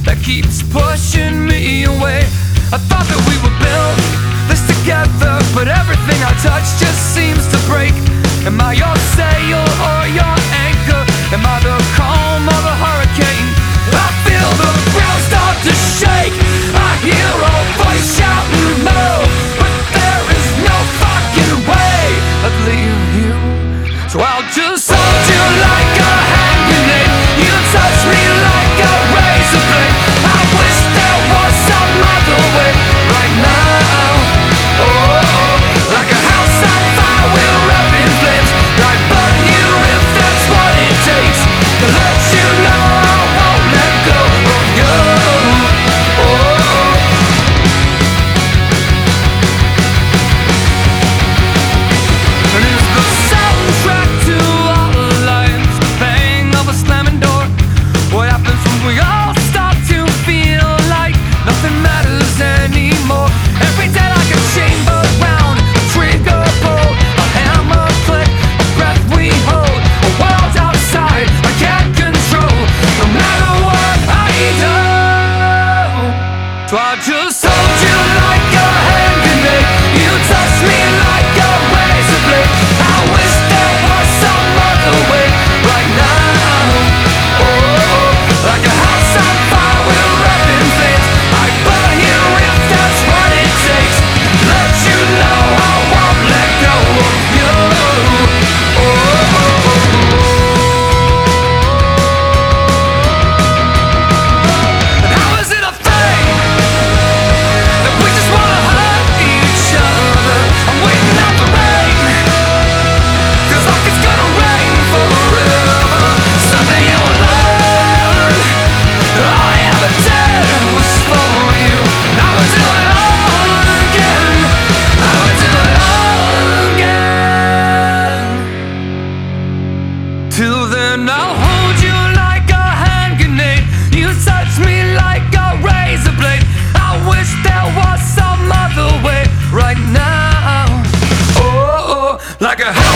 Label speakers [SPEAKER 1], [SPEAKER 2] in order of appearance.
[SPEAKER 1] that keeps pushing me away. I thought that we were built this together, but everything I touch just seems to break. Am I your sail or your anchor? Am I the calm or the hurricane? I feel the ground start to shake. I hear a voice shouting no, but there is no fucking way I'd leave you. So I'll just hold you like a hand grenade. You touch me like a razor blade. I wish there was some other way right now. Oh, like a house on fire, we're up in flames. I'd burn you if that's what it takes to let you know I won't let go of you. Oh, and is the soundtrack to our lives the bang of a slamming door? What happens when we all start to feel like nothing matters anymore? Every day like a chamber round, a trigger pull, a hammer click, a breath we hold, a world outside I can't control, no matter what I do. So I just hold you like a hand grenade. You touch me like a razor blade. I wish there was some other way right now. Oh, like a house on fire, we're up in flames. I'd burn you if that's what it takes. Let you know I won't let go of you. And how is it a thing that we just wanna hurt each other? I'm waiting out the rain, 'cause like it's gonna rain forever. Someday you'll learn all I ever did was for you. I would do it all again. I would do it all again. Till then I'll hold you like a hand grenade. You touch me like a razor blade. I wish there was some other way right now. Oh, like a